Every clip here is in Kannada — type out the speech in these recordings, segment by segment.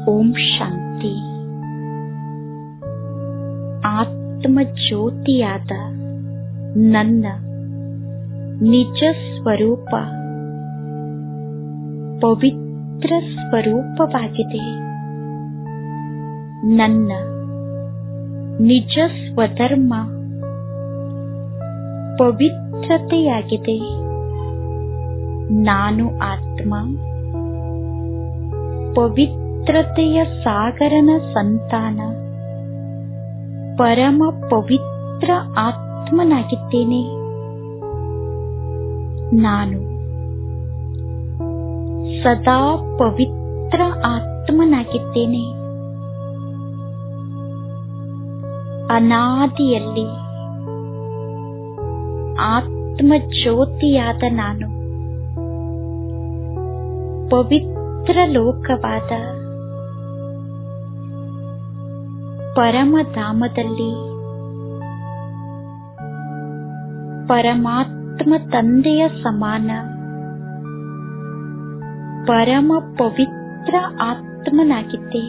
ಓಂ ಶಾಂತಿ. ಆತ್ಮ ಜ್ಯೋತಿಯಾದ ನನ್ನ ನಿಜ ಸ್ವರೂಪ ಪವಿತ್ರ ಸ್ವರೂಪವಾಗಿದೆ. ನನ್ನ ನಿಜ ಸ್ವಧರ್ಮ ಪವಿತ್ರತೆಯಾಗಿದೆ. ನಾನು ಆತ್ಮ ಪವಿತ್ರತೆಯ ಸಾಗರನ ಸಂತಾನ, ಪರಮ ಪವಿತ್ರ ಆತ್ಮನಾಗಿದ್ದೇನೆ. ನಾನು ಸದಾ ಪವಿತ್ರ ಆತ್ಮನಾಗಿದ್ದೇನೆ. ಅನಾದಿಯಲ್ಲಿ ಆತ್ಮ ಜ್ಯೋತಿಯಾದ ನಾನು ಪವಿತ್ರ ಲೋಕವಾದ ಪರಮಧಾಮದಲ್ಲಿ ಪರಮಾತ್ಮ ತಂದೆಯ ಸಮಾನ ಪರಮ ಪವಿತ್ರ ಆತ್ಮನಾಗಿದ್ದೆ.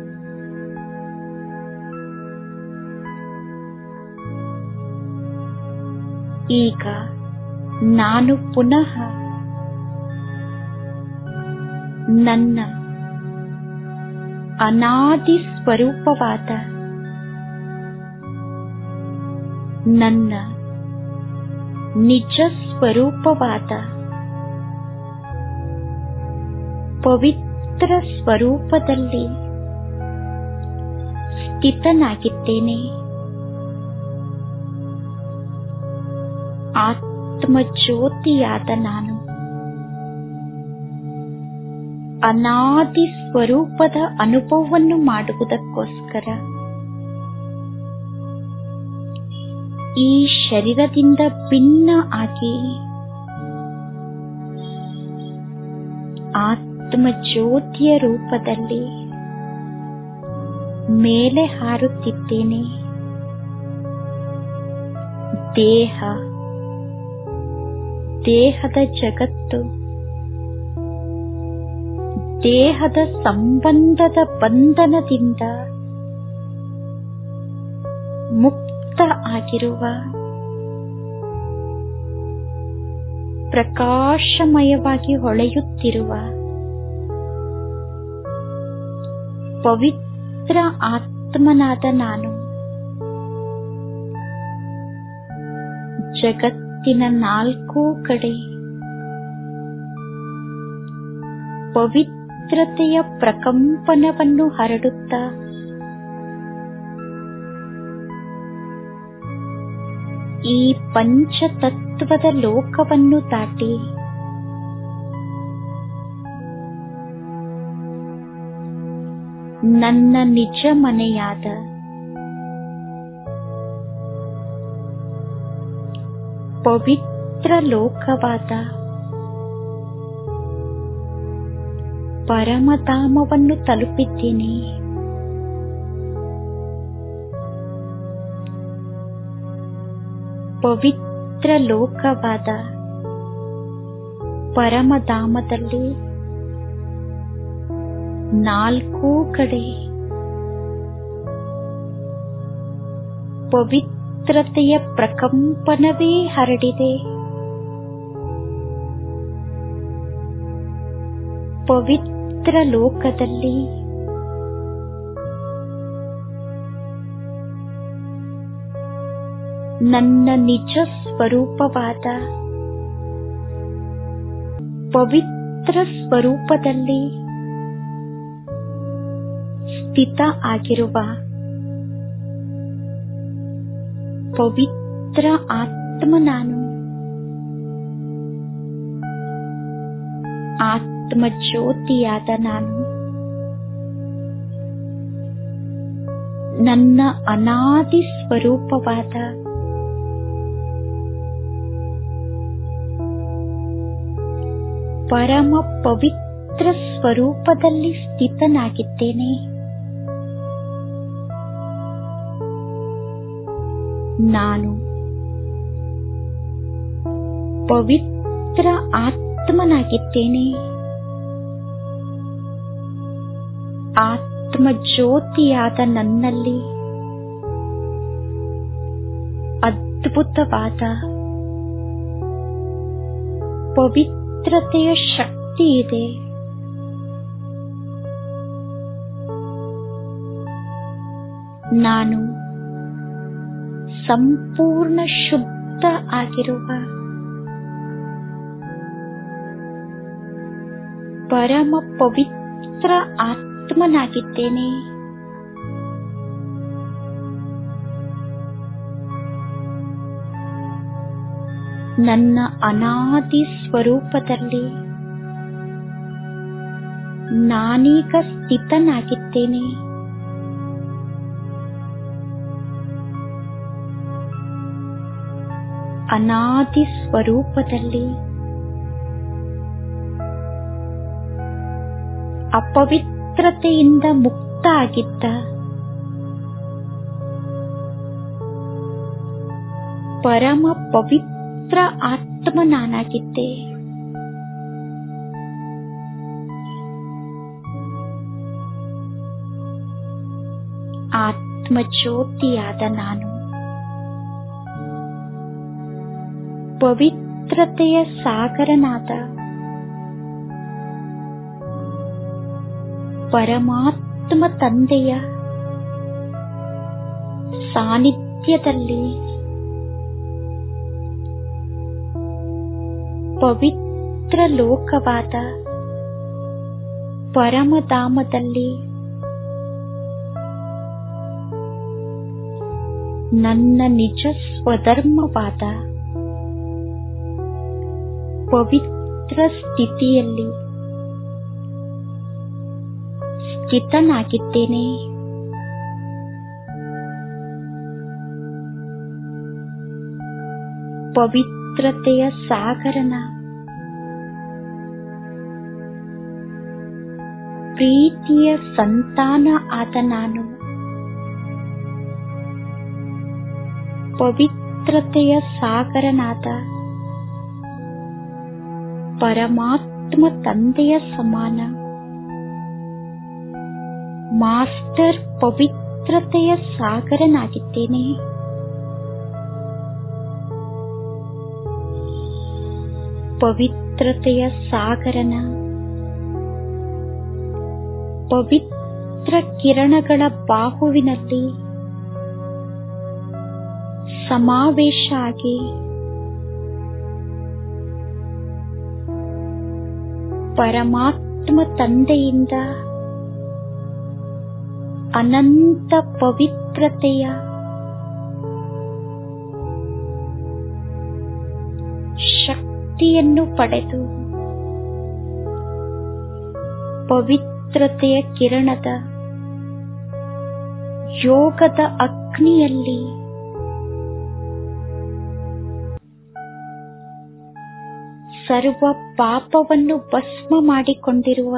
ಈಗ ನಾನು ಪುನಃ ನನ್ನ ಅನಾದಿ ಸ್ವರೂಪವಾದ ನನ್ನ ನಿಜ ಸ್ವರೂಪವಾದ ಪವಿತ್ರ ಸ್ವರೂಪದಲ್ಲಿ ಸ್ಥಿತನಾಗಿದ್ದೇನೆ. ಆತ್ಮ ಜ್ಯೋತಿಯಾದ ನಾನು ಅನಾದಿ ಸ್ವರೂಪದ ಅನುಭವವನ್ನು ಮಾಡುವುದಕ್ಕೋಸ್ಕರ ಈ ಶರೀರದಿಂದ ಭಿನ್ನ ಆಗಿ ಆತ್ಮ ಜ್ಯೋತಿಯ ರೂಪದಲ್ಲಿ ಮೇಲೆ ಹಾರುತ್ತಿದ್ದೇನೆ. ದೇಹದ ಜಗತ್ತು, ದೇಹದ ಸಂಬಂಧದ ಬಂಧನದಿಂದ ಮುಕ್ತ ಆಗಿರುವ ಪ್ರಕಾಶಮಯವಾಗಿ ಹೊಳೆಯುತ್ತಿರುವ ಪವಿತ್ರ ಆತ್ಮನಾದ ನಾನು ಜಗತ್ತಿನ ನಾಲ್ಕೂ ಕಡೆ ಪವಿತ್ರತೆಯ ಪ್ರಕಂಪನವನ್ನು ಹರಡುತ್ತಾ ಈ ಪಂಚತತ್ವದ ಲೋಕವನ್ನು ದಾಟಿ ನನ್ನ ನಿಜ ಮನೆಯಾದ ಪವಿತ್ರ ಲೋಕವಾದ ಪರಮಧಾಮವನ್ನು ತಲುಪಿದ್ದೇನೆ. ಪವಿತ್ರ ಲೋಕವಾದ ಪರಮಧಾಮದಲ್ಲಿ ನಾಲ್ಕೂ ಕಡೆ ಪವಿತ್ರತೆಯ ಪ್ರಕಂಪನವೇ ಹರಡಿದೆ. ಪವಿತ್ರ ಲೋಕದಲ್ಲಿ ನನ್ನ ನಿಜ ಸ್ವರೂಪವಾದ ಪವಿತ್ರ ಸ್ವರೂಪದಲ್ಲಿ ಸ್ಥಿತ ಆಗಿರುವ ಪವಿತ್ರ ಆತ್ಮ ನಾನು. ಆತ್ಮ ಜ್ಯೋತಿಯಾದ ನಾನು ನನ್ನ ಅನಾದಿ ಸ್ವರೂಪವಾದ ಪರಮ ಪವಿತ್ರ ಸ್ವರೂಪದಲ್ಲಿ ಸ್ಥಿತನಾಗಿದ್ದೇನೆ. ನಾನು ಪವಿತ್ರ ಆತ್ಮನಾಗಿದ್ದೇನೆ. ಆತ್ಮ ಜ್ಯೋತಿಯಾದ ನನ್ನಲ್ಲಿ ಅದ್ಭುತವಾದ ಪವಿತ್ರತೆಯ ಶಕ್ತಿ ಇದೆ. ನಾನು ಸಂಪೂರ್ಣ ಶುದ್ಧ ಆಗಿರುವ ಪರಮ ಪವಿತ್ರ ಆತ್ಮನಾಗಿದ್ದೇನೆ. ನನ್ನ ಅನಾದಿ ಸ್ವರೂಪದಲ್ಲಿ ನಾನೀಗ ಸ್ಥಿತನಾಗಿದ್ದೇನೆ. ಅನಾದಿ ಸ್ವರೂಪದಲ್ಲಿ ಅಪವಿತ್ರತೆಯಿಂದ ಮುಕ್ತ ಆಗಿದ್ದ ಪರಮ ಪವಿತ್ರ ಆತ್ಮ ನಾನಾಗಿದ್ದೆ. ಆತ್ಮ ಜ್ಯೋತಿಯಾದ ನಾನು ಪವಿತ್ರತೆಯ ಸಾಗರನಾದ ಪರಮಾತ್ಮ ತಂದೆಯ ಸಾನ್ನಿಧ್ಯದಲ್ಲಿ ಪವಿತ್ರ ಲೋಕವಾದ ಪರಮಧಾಮದಲ್ಲಿ ನನ್ನ ನಿಜ ಸ್ವಧರ್ಮವಾದ ಪವಿತ್ರ ಸ್ಥಿತಿಯಲ್ಲಿ ಸ್ಥಿತನಾಗಿದ್ದೇನೆ. ಪವಿತ್ರತೆಯ ಸಾಗರನ ಪ್ರೀತಿಯ ಸಂತಾನ ಆದ ನಾನು ಪವಿತ್ರತೆಯ ಸಾಗರನಾದ ಪರಮಾತ್ಮ ತಂದೆಯ ಸಮಾನ ಮಾಸ್ಟರ್ ಪವಿತ್ರತೆಯ ಸಾಗರನಾಗಿದ್ದೇನೆ. ಪವಿತ್ರತೆಯ ಸಾಗರನ ಪವಿತ್ರ ಕಿರಣಗಳ ಬಾಹುವಿನಲ್ಲಿ ಸಮಾವೇಶ ಆಗಿ ಪರಮಾತ್ಮ ತಂದೆಯಿಂದ ಅನಂತ ಪವಿತ್ರತೆಯ ಶಕ್ತಿಯನ್ನು ಪಡೆದು ಪವಿತ್ರತೆಯ ಕಿರಣದ ಯೋಗದ ಅಗ್ನಿಯಲ್ಲಿ ಸರ್ವ ಪಾಪವನ್ನು ಭಸ್ಮ ಮಾಡಿಕೊಂಡಿರುವ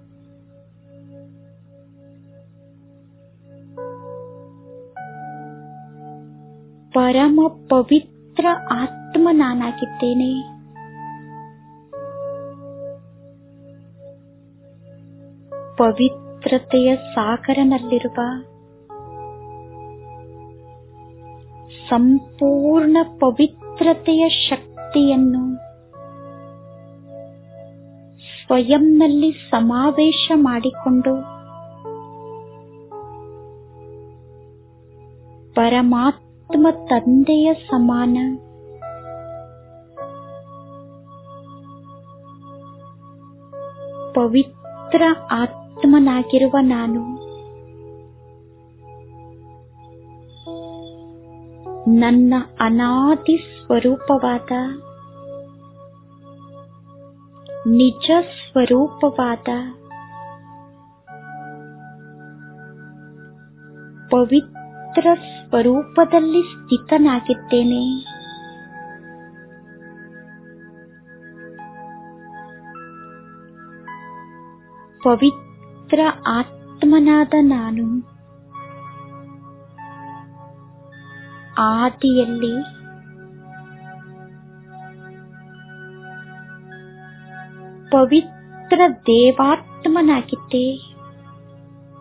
ಪರಮ ಪವಿತ್ರ ಆತ್ಮ ನಾನಾಗಿದ್ದೇನೆ. ಪವಿತ್ರತೆಯ ಸಾಗರನಲ್ಲಿರುವ ಸಂಪೂರ್ಣ ಪವಿತ್ರತೆಯ ಶಕ್ತಿಯನ್ನು ಸ್ವಯಂನಲ್ಲಿ ಸಮಾವೇಶ ಮಾಡಿಕೊಂಡು ಪರಮಾತ್ಮ ತಂದೆಯ ಸಮಾನ ಪವಿತ್ರ ಆತ್ಮನಾಗಿರುವ ನಾನು ನನ್ನ ಅನಾದಿ ಸ್ವರೂಪವಾದ ನಿಜ ಸ್ವರೂಪವಾದ ಪವಿತ್ರ ಸ್ವರೂಪದಲ್ಲಿ ಸ್ಥಿತನಾಗಿದ್ದೇನೆ. ಪವಿತ್ರ ಆತ್ಮನಾದ ನಾನು ಆದಿಯಲ್ಲಿ ಪವಿತ್ರ ದೇವಾತ್ಮನಾಗಿದ್ದೆ.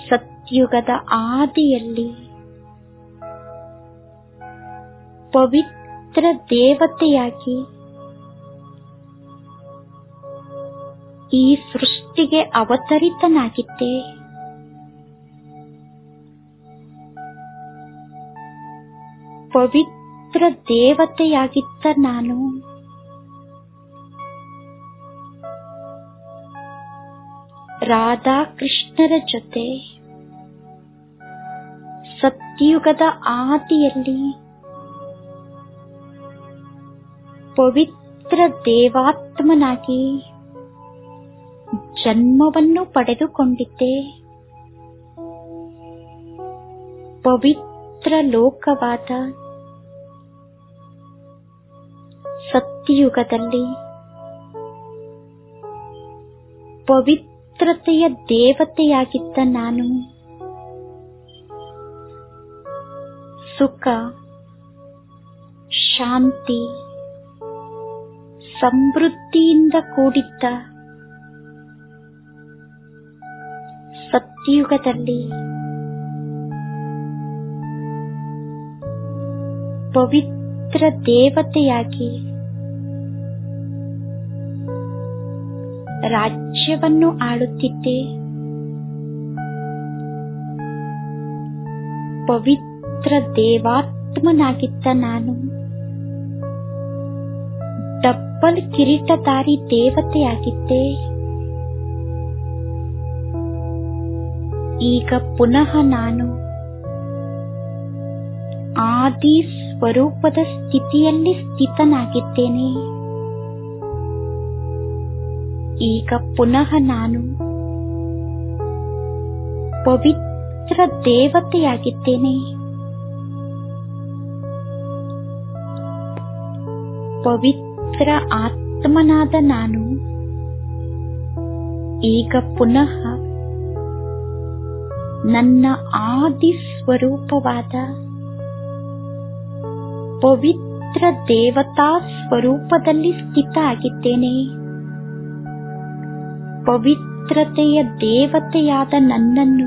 ಸತ್ಯುಗದ ಆದಿಯಲ್ಲಿ ಪವಿತ್ರ ದೇವತೆಯಾಗಿ ಈ ಸೃಷ್ಟಿಗೆ ಅವತರಿತನಾಗಿದ್ದೆ. ಪವಿತ್ರ ದೇವತೆಯಾಗಿದ್ದ ನಾನು ರಾಧಾಕೃಷ್ಣರ ಜೊತೆ ಸತ್ಯುಗದ ಆದಿಯಲ್ಲಿ ಪವಿತ್ರ ದೇವಾತ್ಮನಾಗಿ ಜನ್ಮವನ್ನು ಪಡೆದುಕೊಂಡಿದ್ದೆ. ಪವಿತ್ರ ಲೋಕವಾದ ಸತ್ಯಯುಗದಲ್ಲಿ ಪವಿತ್ರತೆಯ ದೇವತೆಯಾಗಿದ್ದ ನಾನು ಸುಖ, ಶಾಂತಿ, ಸಮೃದ್ಧಿಯಿಂದ ಕೂಡಿದ್ದ ಸತ್ಯಯುಗದಲ್ಲಿ ಪವಿತ್ರ ದೇವತೆಯಾಗಿ ರಾಜ್ಯವನ್ನು ಆಳುತ್ತಿದ್ದೆ. ಪವಿತ್ರ ದೇವಾತ್ಮನಾಗಿದ್ದ ನಾನು ಡಬ್ಬಲ್ ಕಿರೀಟಧಾರಿ ದೇವತೆಯಾಗಿದ್ದೆ. ಈಗ ಪುನಃ ನಾನು ಆದಿ ಸ್ವರೂಪದ ಸ್ಥಿತಿಯಲ್ಲಿ ಸ್ಥಿತನಾಗಿದ್ದೇನೆ. ಈಗ ಪುನಃ ನಾನು ಪವಿತ್ರ ದೇವತೆಯಾಗಿದ್ದೇನೆ. ಪವಿತ್ರ ಆತ್ಮನಾದ ನಾನು ಈಗ ಪುನಃ ನನ್ನ ಆದಿ ಸ್ವರೂಪವಾದ ಪವಿತ್ರ ದೇವತಾ ಸ್ವರೂಪದಲ್ಲಿ ಸ್ಥಿತ ಆಗಿದ್ದೇನೆ. ಪವಿತ್ರತೆಯ ದೇವತೆಯಾದ ನನ್ನನ್ನು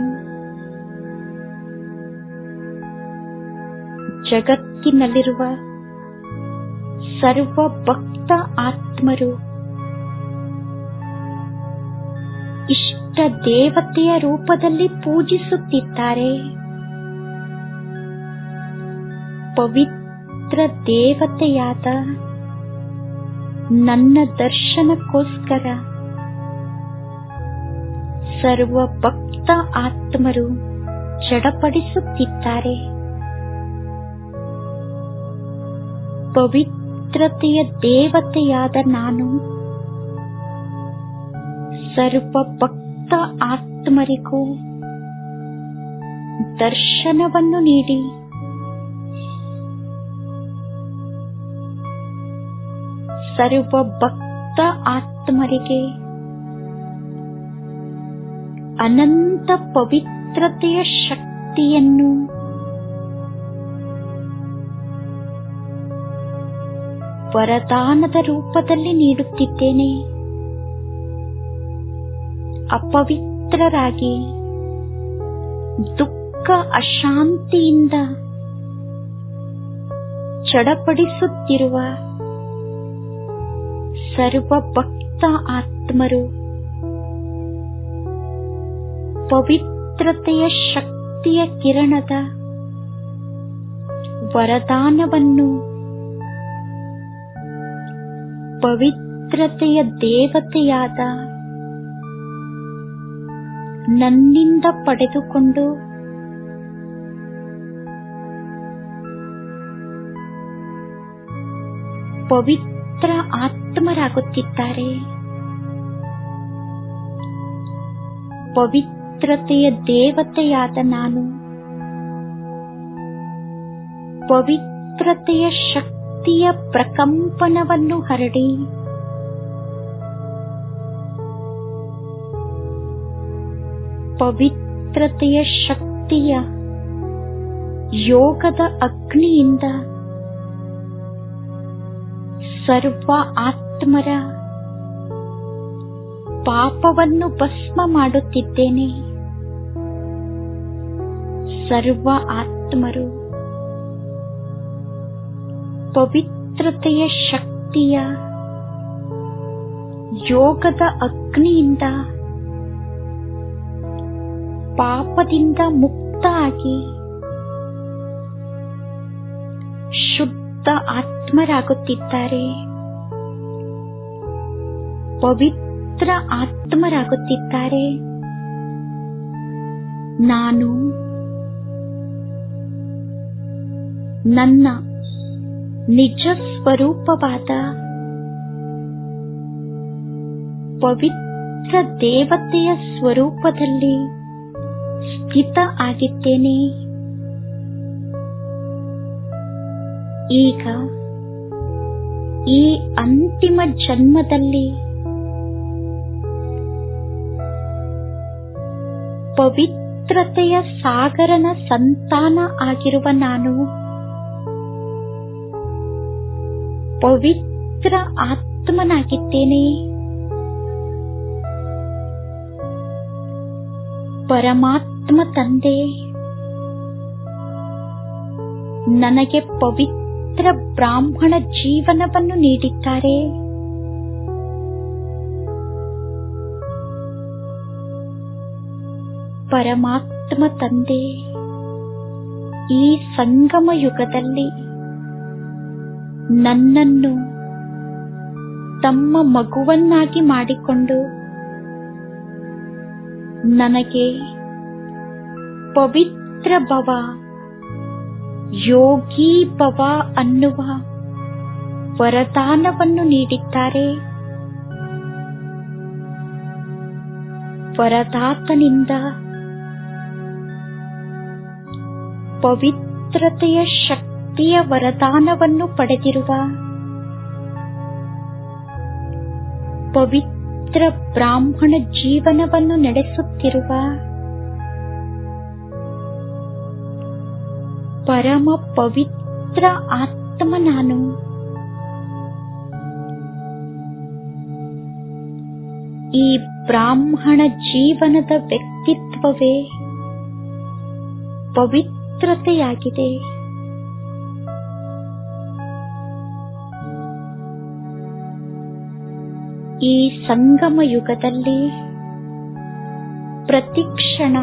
ಜಗತ್ತಿನಲ್ಲಿರುವ ಸರ್ವ ಭಕ್ತ ಆತ್ಮರು ಇಷ್ಟ ದೇವತೆಯ ರೂಪದಲ್ಲಿ ಪೂಜಿಸುತ್ತಿದ್ದಾರೆ. ಪವಿತ್ರ ದೇವತೆಯಾದ ನನ್ನ ದರ್ಶನಕ್ಕೋಸ್ಕರ ಸರ್ವ ಭಕ್ತ ಆತ್ಮರು ಚಡಪಡಿಸುತ್ತಿದ್ದಾರೆ. ಪವಿತ್ರತೆಯ ದೇವತೆಯಾದ ನಾನು ಸರ್ವ ಭಕ್ತ ಆತ್ಮರಿಗೂ ದರ್ಶನವನ್ನು ನೀಡಿ ಸರ್ವ ಭಕ್ತ ಆತ್ಮರಿಗೆ ಅನಂತ ಪವಿತ್ರತೆಯ ಶಕ್ತಿಯನ್ನು ವರದಾನದ ರೂಪದಲ್ಲಿ ನೀಡುತ್ತಿದ್ದೇನೆ. ಅಪವಿತ್ರರಾಗಿ ದುಃಖ ಅಶಾಂತಿಯಿಂದ ಚಡಪಡಿಸುತ್ತಿರುವ ಸರ್ವ ಭಕ್ತ ಆತ್ಮರು ಪವಿತ್ರತೆಯ ಶಕ್ತಿಯ ಕಿರಣದ ವರದಾನವನ್ನು ಪವಿತ್ರತೆಯ ದೇವತೆಯಾದ ನನ್ನಿಂದ ಪಡೆದುಕೊಂಡು ಪವಿತ್ರ ಆತ್ಮರಾಗುತ್ತಿದ್ದಾರೆ. ಪವಿತ್ರತೆಯ ದೇವತೆಯಾದ ನಾನು ಪವಿತ್ರತೆಯ ಶಕ್ತಿಯ ಪ್ರಕಂಪನವನ್ನು ಹರಡಿ ಪವಿತ್ರತೆಯ ಶಕ್ತಿಯ ಯೋಗದ ಅಗ್ನಿಯಿಂದ ಸರ್ವ ಆತ್ಮರ ಪಾಪವನ್ನು ಭಸ್ಮ ಮಾಡುತ್ತಿದ್ದೇನೆ. ಸರ್ವ ಆತ್ಮರು ಪವಿತ್ರತೆಯ ಶಕ್ತಿಯ ಯೋಗದ ಅಗ್ನಿಯಿಂದ ಪಾಪದಿಂದ ಮುಕ್ತ ಆಗಿ ಶುದ್ಧ ಆತ್ಮರಾಗುತ್ತಿದ್ದಾರೆ, ಪವಿತ್ರ ಆತ್ಮರಾಗುತ್ತಿದ್ದಾರೆ. ನಾನು ನನ್ನ ನಿಜ ಸ್ವರೂಪವಾದ ಪವಿತ್ರ ದೇವತೆಯ ಸ್ವರೂಪದಲ್ಲಿ ಸ್ಥಿತ ಆಗಿದ್ದೇನೆ. ಈಗ ಈ ಅಂತಿಮ ಜನ್ಮದಲ್ಲಿ ಪವಿತ್ರತೆಯ ಸಾಗರನ ಸಂತಾನ ಆಗಿರುವ ನಾನು ಪವಿತ್ರ ಆತ್ಮನಾಗಿದ್ದೇನೆ. ಪರಮಾತ್ಮ ತಂದೆ ನನಗೆ ಪವಿತ್ರ ಬ್ರಾಹ್ಮಣ ಜೀವನವನ್ನು ನೀಡಿದ್ದಾರೆ. ಪರಮಾತ್ಮ ತಂದೆ ಈ ಸಂಗಮ ಯುಗದಲ್ಲಿ ನನ್ನನ್ನು ತಮ್ಮ ಮಗುವನ್ನಾಗಿ ಮಾಡಿಕೊಂಡು ನನಗೆ ಪವಿತ್ರ ಭವ, ಯೋಗಿ ಭವ ಅನ್ನುವ ವರದಾನವನ್ನು ನೀಡಿದ್ದಾರೆ. ವರದಾತನಿಂದ ಪವಿತ್ರತೆಯ ಶಕ್ತಿಯ ವರದಾನವನ್ನು ಪಡೆದಿರುವ ಪವಿತ್ರ ಬ್ರಾಹ್ಮಣ ಜೀವನವನ್ನು ನಡೆಸುತ್ತಿರುವ ಪರಮ ಪವಿತ್ರ ಆತ್ಮ ನಾನು. ಈ ಬ್ರಾಹ್ಮಣ ಜೀವನದ ವ್ಯಕ್ತಿತ್ವವೇ ಪವಿತ್ರತೆಯಾಗಿದೆ. ಈ ಸಂಗಮ ಯುಗದಲ್ಲಿ ಪ್ರತಿಕ್ಷಣ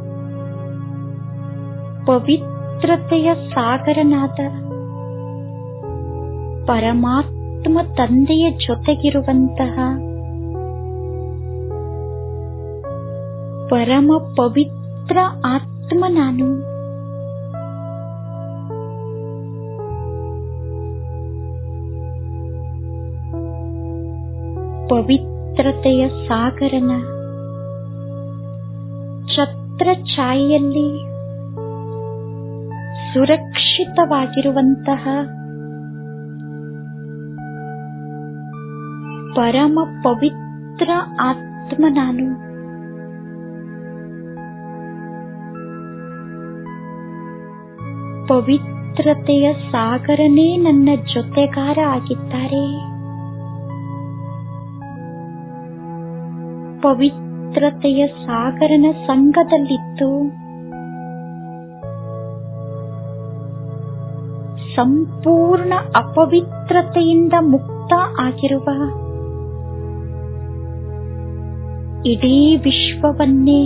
ಪವಿತ್ರತೆಯ ಸಾಗರನಾದ ಪರಮಾತ್ಮ ತಂದೆಯ ಜೊತೆಗಿರುವಂತಹ ಪರಮ ಪವಿತ್ರ ಆತ್ಮ ನಾನು. ಪವಿತ್ರತೆಯ ಸಾಗರನ ಛತ್ರ ಛಾಯೆಯಲ್ಲಿ ಸುರಕ್ಷಿತವಾಗಿರುವಂತಹ ಪರಮ ಪವಿತ್ರ ಆತ್ಮ ನಾನು. ಪವಿತ್ರತೆಯ ಸಾಗರನೇ ನನ್ನ ಜೊತೆಗಾರ ಆಗಿದ್ದಾರೆ. ಪವಿತ್ರತೆಯ ಸಾಗರನ ಸಂಗದಲ್ಲಿದ್ದು ಸಂಪೂರ್ಣ ಅಪವಿತ್ರತೆಯಿಂದ ಮುಕ್ತ ಆಗಿರುವ ಇಡೀ ವಿಶ್ವವನ್ನೇ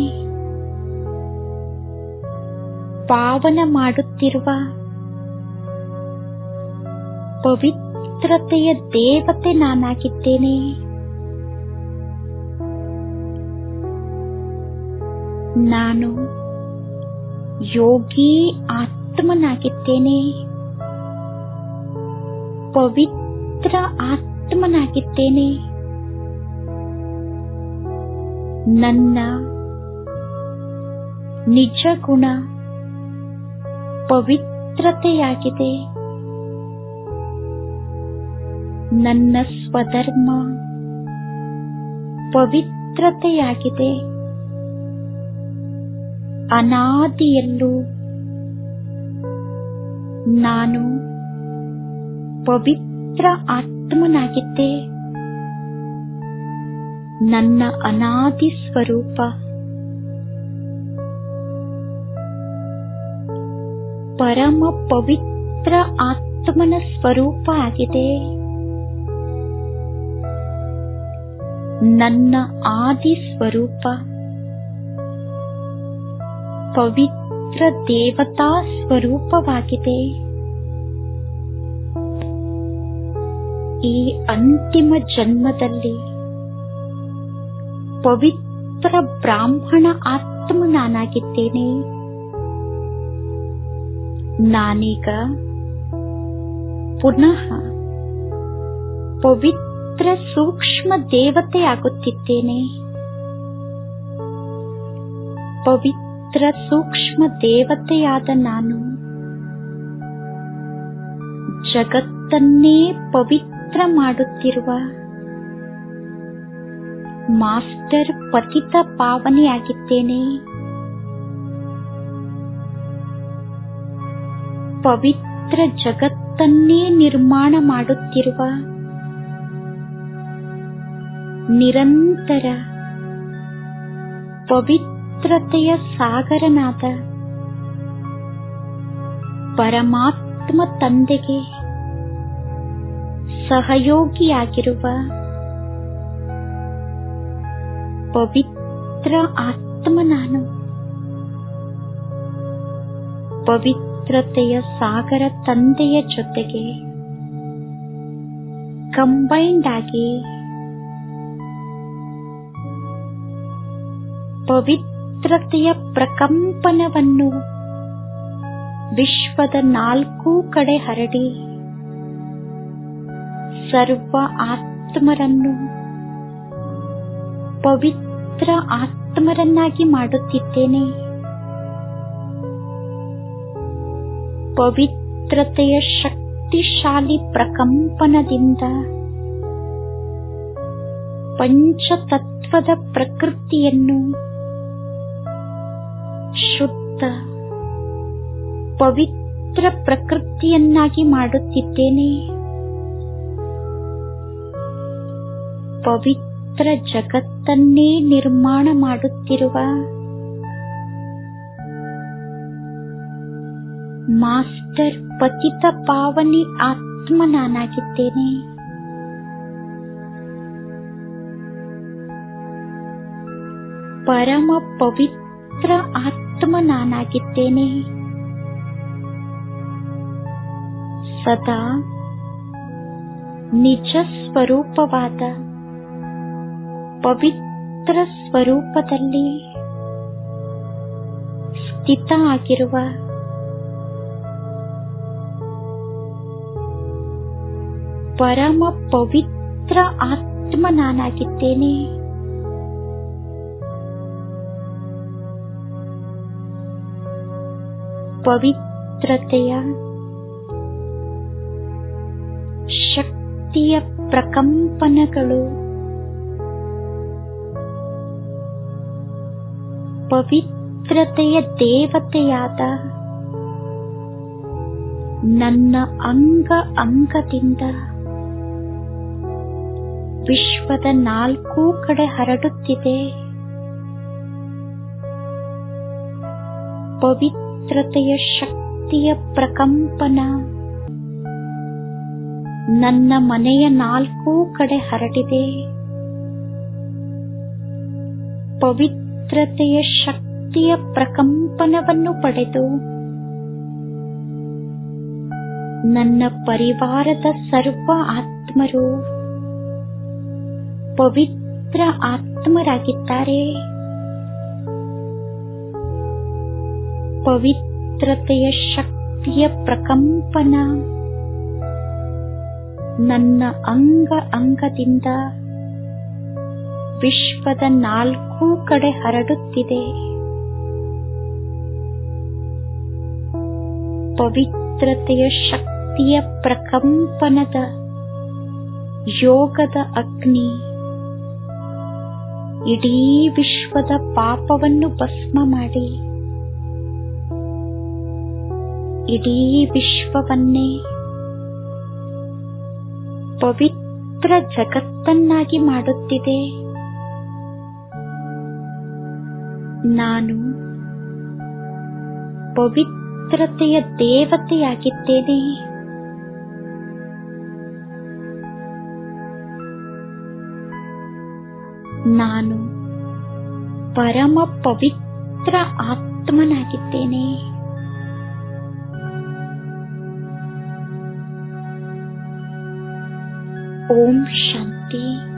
ಪಾವನ ಮಾಡುತ್ತಿರುವ ಪವಿತ್ರತೆಯ ದೇವತೆ ನಾನಾಗಿದ್ದೇನೆ. ನಾನು ಯೋಗಿ ಆತ್ಮನಾಗಿದ್ದೇನೆ, ಪವಿತ್ರ ಆತ್ಮನಾಗಿದ್ದೇನೆ. ನನ್ನ ನಿಜ ಗುಣ ಪವಿತ್ರತೆಯಾಗಿದೆ. ನನ್ನ ಸ್ವಧರ್ಮ ಪವಿತ್ರತೆಯಾಗಿದೆ. ಅನಾದಿಯಲ್ಲೂ ನಾನು ಪವಿತ್ರ ಆತ್ಮನಾಗಿದ್ದೆ. ನನ್ನ ಅನಾದಿ ಸ್ವರೂಪ ಪರಮ ಪವಿತ್ರ ಆತ್ಮನ ಸ್ವರೂಪ ಆಗಿದೆ. ನನ್ನ ಆದಿ ಸ್ವರೂಪ ಪವಿತ್ರ ದೇವತಾ ಸ್ವರೂಪವಾಗಿದೆ. ಈ ಅಂತಿಮ ಜನ್ಮದಲ್ಲಿ ಪವಿತ್ರ ಬ್ರಾಹ್ಮಣ ಆತ್ಮ ನಾನಾಗಿದ್ದೇನೆ. ನಾನೀಗ ಪುನಃ ಪವಿತ್ರ ಸೂಕ್ಷ್ಮ ದೇವತೆಯಾಗುತ್ತಿದ್ದೇನೆ. ಪವಿತ್ರ ಸೂಕ್ಷ್ಮ ದೇವತೆಯಾದ ನಾನು ಜಗತ್ತನ್ನೇ ಪವಿತ್ರ ಮಾಡುತ್ತಿರುವ ಮಾಸ್ಟರ್ ಪತಿತ ಪಾವನೆಯಾಗಿದ್ದೇನೆ. ಪವಿತ್ರ ಜಗತ್ತನ್ನೇ ನಿರ್ಮಾಣ ಮಾಡುತ್ತಿರುವ ನಿರಂತರ ಪವಿತ್ರತೆಯ ಸಾಗರನಾದ ಪರಮಾತ್ಮ ತಂದೆಗೆ ಸಹಯೋಗಿಯಾಗಿರುವ ಪವಿತ್ರ ಆತ್ಮ ನಾನು. ಪವಿತ್ರತೆಯ ಸಾಗರ ತಂದೆಯ ಜೊತೆಗೆ ಕಂಬೈನ್ಡ್ ಆಗಿ ಪವಿತ್ರತೆಯ ಪ್ರಕಂಪನವನ್ನು ವಿಶ್ವದ 4 ಕಡೆ ಹರಡಿ ಸರ್ವ ಆತ್ಮರನ್ನು ಪವಿತ್ರ ಆತ್ಮರನ್ನಾಗಿ ಮಾಡುತ್ತಿದ್ದೇನೆ. ಪವಿತ್ರತೆಯ ಶಕ್ತಿಶಾಲಿ ಪ್ರಕಂಪನದಿಂದ ಪಂಚತತ್ವದ ಪ್ರಕೃತಿಯನ್ನು ಶುದ್ಧ ಪವಿತ್ರ ಪ್ರಕೃತಿಯನ್ನಾಗಿ ಮಾಡುತ್ತಿದ್ದೇನೆ. ಪವಿತ್ರ ಜಗತ್ತನ್ನೇ ನಿರ್ಮಾಣ ಮಾಡುತ್ತಿರುವ ಮಾಸ್ಟರ್ ಪತಿತ ಪಾವನಿ ಆತ್ಮ ನಾನಾಗಿದ್ದೇನೆ. ಪರಮ ಪವಿತ್ರ ಆತ್ಮ ನಾನಾಗಿದ್ದೇನೆ. ಸದಾ ನಿಜ ಸ್ವರೂಪವಾದ ಪವಿತ್ರ ಸ್ವರೂಪದಲ್ಲಿ ಸ್ಥಿತ ಆಗಿರುವ ಪರಮ ಪವಿತ್ರ ಆತ್ಮ ನಾನಾಗಿದ್ದೇನೆ. ಪವಿತ್ರತೆಯ ಶಕ್ತಿಯ ಪ್ರಕಂಪನಗಳು ಪವಿತ್ರತೆಯ ದೇವತೆಯಾದ ನನ್ನ ಅಂಗ ಅಂಗದಿಂದ ವಿಶ್ವದ 4 ಕಡೆ ಹರಡುತ್ತಿದೆ. ಪವಿತ್ರತೆಯ ಶಕ್ತಿಯ ಪ್ರಕಂಪನ ನನ್ನ ಮನೆಯ 4 ಕಡೆ ಹರಡಿದೆ. ಪವಿತ್ರತೆಯ ಶಕ್ತಿಯ ಪ್ರಕಂಪನವನ್ನು ಪಡೆದು ನನ್ನ ಪರಿವಾರದ ಸರ್ವ ಆತ್ಮರು ಪವಿತ್ರ ಆತ್ಮರಾಗಿದ್ದಾರೆ. ಪವಿತ್ರತೆಯ ಶಕ್ತಿಯ ಪ್ರಕಂಪನ ನನ್ನ ಅಂಗ ಅಂಗದಿಂದ ವಿಶ್ವದ 4 ಕಡೆ ಹರಡುತ್ತಿದೆ. ಪವಿತ್ರತೆಯ ಶಕ್ತಿಯ ಪ್ರಕಂಪನದ ಯೋಗದ ಅಗ್ನಿ ಇಡೀ ವಿಶ್ವದ ಪಾಪವನ್ನು ಭಸ್ಮ ಮಾಡಿ ಇಡೀ ವಿಶ್ವವನ್ನೇ ಪವಿತ್ರ ಜಗತ್ತನ್ನಾಗಿ ಮಾಡುತ್ತಿದೆ. ನಾನು ಪವಿತ್ರ ಪವಿತ್ರತೆಯ ದೇವತೆಯಾಗಿದ್ದೇನೆ. ನಾನು ಪರಮ ಪವಿತ್ರ ಆತ್ಮನಾಗಿದ್ದೇನೆ. ಓಂ ಶಾಂತಿ.